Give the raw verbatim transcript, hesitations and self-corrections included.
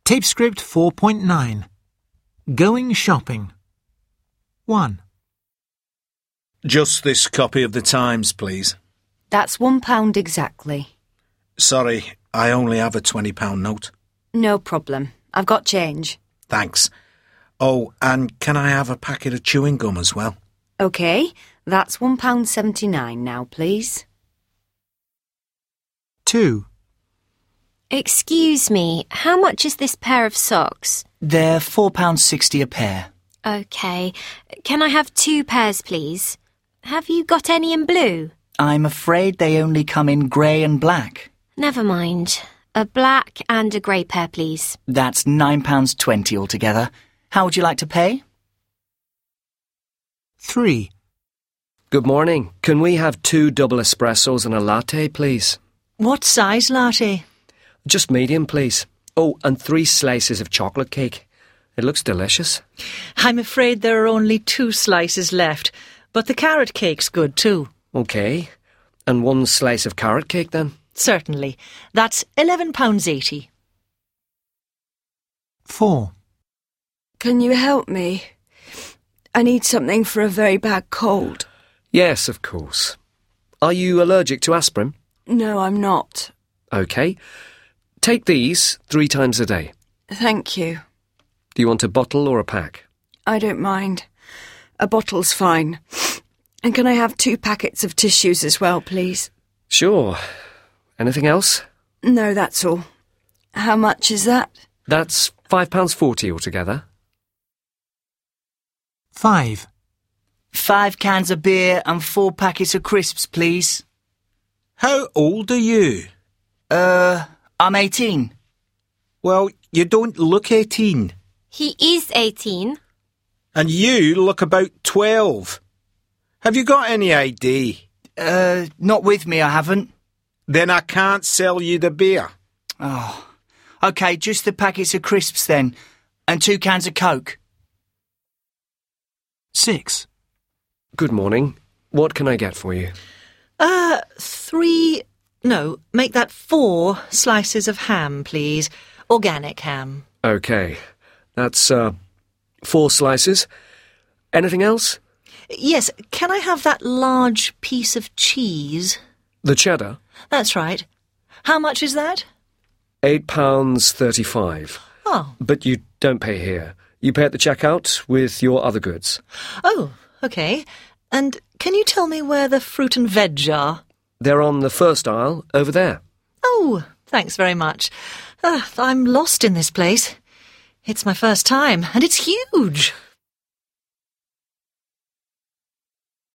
Tape script four point nine. Going shopping. one. Just this copy of the Times, please. That's one pound exactly. Sorry, I only have a twenty pound note. No problem. I've got change. Thanks. Oh, and can I have a packet of chewing gum as well? OK, that's one pound seventy-nine now, please. two. Excuse me, how much is this pair of socks? They're four pounds sixty a pair. OK. Can I have two pairs, please? Have you got any in blue? I'm afraid they only come in grey and black. Never mind. A black and a grey pair, please. That's nine pounds twenty altogether. How would you like to pay? three. Good morning. Can we have two double espressos and a latte, please? What size latte? Just medium, please. Oh, and three slices of chocolate cake. It looks delicious. I'm afraid there are only two slices left, but the carrot cake's good too. OK. And one slice of carrot cake, then? Certainly. That's eleven pounds eighty. four. Can you help me? I need something for a very bad cold. Yes, of course. Are you allergic to aspirin? No, I'm not. OK. Take these three times a day. Thank you. Do you want a bottle or a pack? I don't mind. A bottle's fine. And can I have two packets of tissues as well, please? Sure. Anything else? No, that's all. How much is that? That's five pounds forty altogether. five. Five cans of beer and four packets of crisps, please. How old are you? Uh, I'm eighteen. Well, you don't look eighteen. He is eighteen. And you look about twelve. Have you got any I D? Uh, not with me, I haven't. Then I can't sell you the beer. Oh. OK, just the packets of crisps then. And two cans of Coke. six. Good morning. What can I get for you? Uh, three... No, make that four slices of ham, please. Organic ham. OK. That's, uh, four slices. Anything else? Yes, can I have that large piece of cheese? The cheddar? That's right. How much is that? Eight pounds thirty-five. Oh. But you don't pay here. You pay at the checkout with your other goods. Oh, OK. And can you tell me where the fruit and veg are? They're on the first aisle, over there. Oh, thanks very much. Uh, I'm lost in this place. It's my first time, and it's huge.